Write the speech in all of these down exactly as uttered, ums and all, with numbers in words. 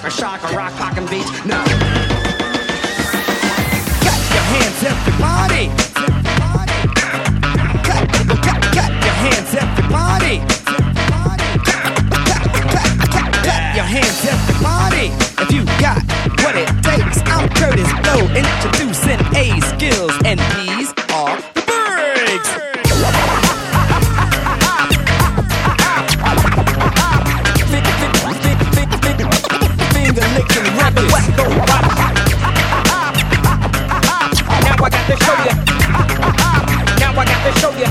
or shock or rock, rockin' beats. No. Cut your hands, everybody. Cut, cut, cut your hands, everybody. Clap your hands, everybody. If you got what it takes, I'm Curtis Blow, introducing A skills, and these are the Briggs. Finger licking records. Now I got to show ya. Now I got to show ya.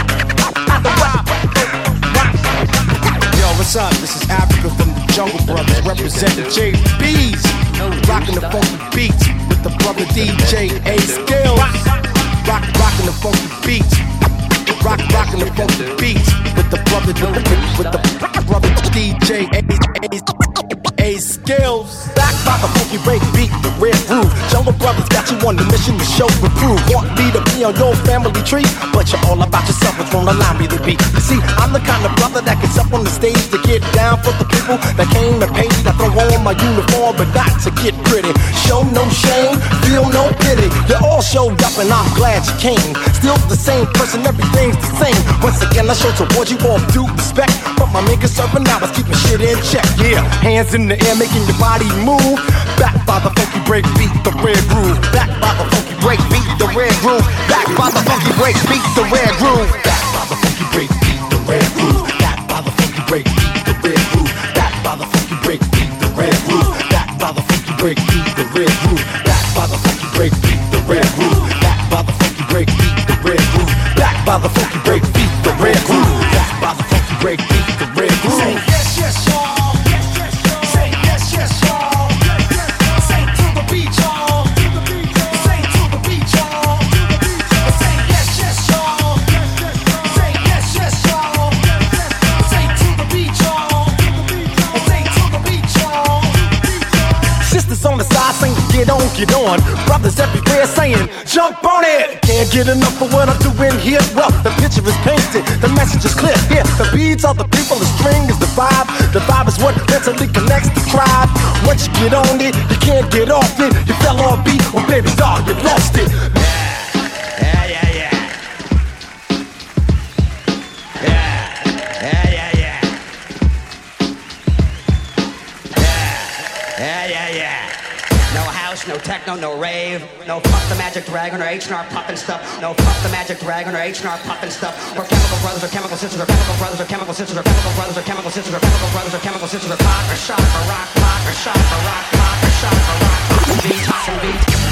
Yo, what's up? This is Africa from the Jungle Brothers, representing J B's, rocking the funky beats with the brother D J A Skills, rock, rocking the funky beats, rock, rocking the funky beats with the brother, with the brother D J A, A, A Skills. Back by the funky break beat, the red groove. Jungle Brothers got you on the mission to show and prove. Want me to be on your family tree, but you're all about yourself, which won't allow me to be. You see, I'm the kind of brother that gets up on the stage to get down for the people that came and paid. I throw on my uniform, but not to get pretty. Show no shame, feel no pity. You all showed up and I'm glad you came. Still the same person, everything's the same. Once again, I show towards you all due respect. But my maker serving now is keeping shit in check. Yeah, hands in the air, making your body move. Back by the funky break beat, the red groove. Back by the funky break beat, the red groove. Back by the funky break beat, the red groove. Back by the funky break beat, the red groove. Back by the funky break beat, the red groove. Back by the funky break beat, the red groove. Back by the funky break beat, the red groove. Back by the funky break beat, the red groove. Back by the funky break beat, the red groove. Back by the funky break beat, the red groove. Back by the funky break beat, the red groove. Say yes, yes, y'all. Yes, yes, y'all. Say yes, yes, y'all. Yes, yes, y'all. Say to the beat, y'all. To the beat, y'all. Say to the beat, y'all. To the beat, y'all. Say yes, yes, y'all. Yes, yes, y'all. Say yes, yes, y'all. Yes, yes, y'all. Say to the beat, y'all. To the beat, y'all. Say to the beat, y'all. Sisters on the side saying get on, get on. Brothers everywhere saying jump on it. Can't get enough of what I'm doing here. Well, the picture is painted, the message is clear. Here, the beats are the people, the string is the vibe. The vibe is what mentally connects the tribe. Once you get on it, you can't get off it. You fell on beat, well baby dog, you lost it. Yeah, yeah, yeah. Yeah, yeah, yeah, yeah. Yeah, yeah, yeah, yeah. No house, no techno, no rave. No fuck the Magic Dragon or H and R poppin' stuff. No fuck the Magic Dragon or H and R poppin' stuff. Or chemical brothers or chemical sisters or chemical brothers or chemical sisters or chemical brothers or chemical sisters or chemical brothers or chemical sisters or pop or shock or rock, pop or shock or rock, pop or shock or rock, pop and beat, pop and beat.